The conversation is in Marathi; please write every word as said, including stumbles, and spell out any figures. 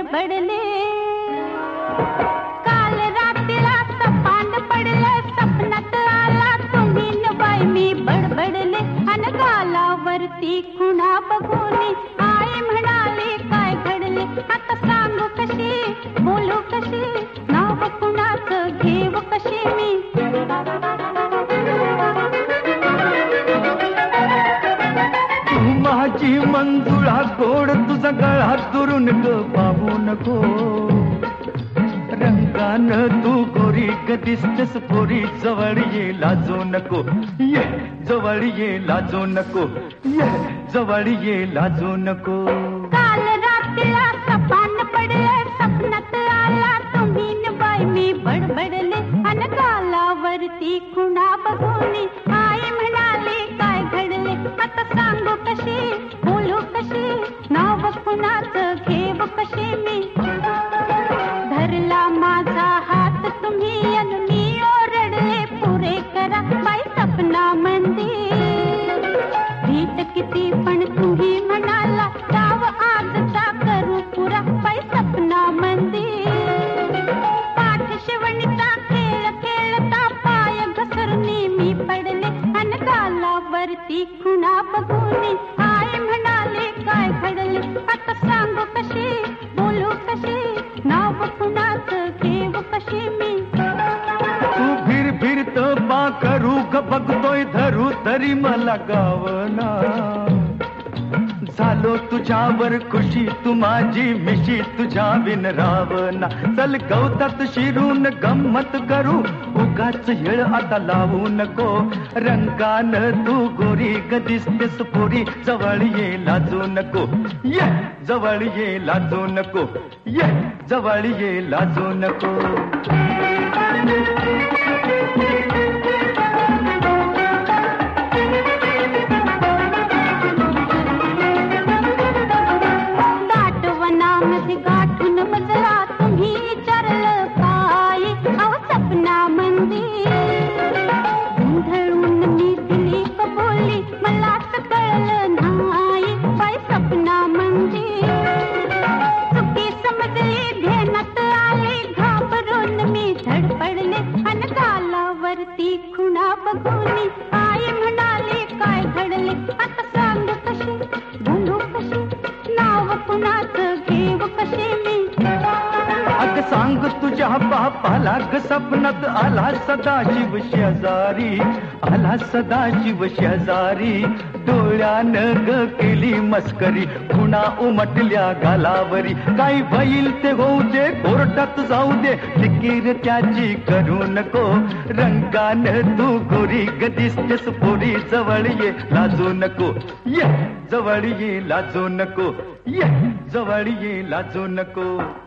बडबडले. काल रात्रीला सपान पडलं, सपनात आला तुम्ही न बाई मी बडबडले. अन गालावरती खुणा बघून आई म्हणाली काय घडले. आता सांगू कशी, बोलू कशी, नाव कुणाचं घेऊ कशी मी. माझी मंजुळा गोड तुझा गळा दुरून ग पाहू नको. रंगान तू गोरी ग दिसतेस पोरी, जवळ ये लाजू नको. ये जवळ ये लाजू नको, ये जवळ ये लाजू नको. काल रात्रीला सपान पडले, सपनात आला तुम्ही न बाई मी बडबडले. अन गालावरती खुणा बघून आई म्हणाली काय घडले. आता सांगू कशी, बोलू कशी, नाव कुणाचं घेऊ कशी मी. धरला माझा हात तुम्ही अन मी ओरडले पुरे करा बाई सपना मंदिर. भीत किती पण तुम्ही म्हणाला, डाव आजचा करू पुरा बाई सपना मंदिर. पाठ शिवणीचा खेळ खेळता पाय घसरणी मी पडले. अन गालावरती खुणा बघून आई म्हणाले काय घडले. आता सांगू कशी, बोलू कशी, नाव कुणाचं घेऊ कशी मी. तू फिर फिरत बा करू ग बघतोय धरू तरी मला गावना. झालो तुझ्यावर खुशी तू माझी मिशी, तुझ्या बिन रावना. चल गवतात शिरून गंमत करू, उगाच येळ आता लावू नको. रंगान तू गोरी ग दिसतेस पोरी, जवळ ये लाजू नको. ये जवळ ये लाजू नको, ये जवळ ये लाजू नको. दाटवनामध्ये गाठून बसला तुम्ही विचारलं काय, अहो सपना मंदिर. गोंधळून मी दिली कबुली, मलाच कळलं नाही बाई सपना मंदिर. चुकी समजली ध्यानात आली, घाबरून मी धडपडले. अन गालावरती खुणा बघून आई म्हणाली काय घडले. आता सांग कशी, बोलू कशी, नाव कुणाचं घेऊ कशी मी. अग सांग तुझ्या बापाला ग सपनात आला सदाशिव शेजारी, आला सदाशिव शेजारी. डोळ्यानं ग केली मस्करी, खुणा उमटल्या गालावरी. काही भईल ते होऊ दे, कोर्टात जाऊ दे, फिकीर त्याची करू नको. रंगान तू गोरी ग दिसतेस पोरी, जवळ ये लाजू नको. ये जवळ ये लाजू नको, ये जवळ ये लाजू नको.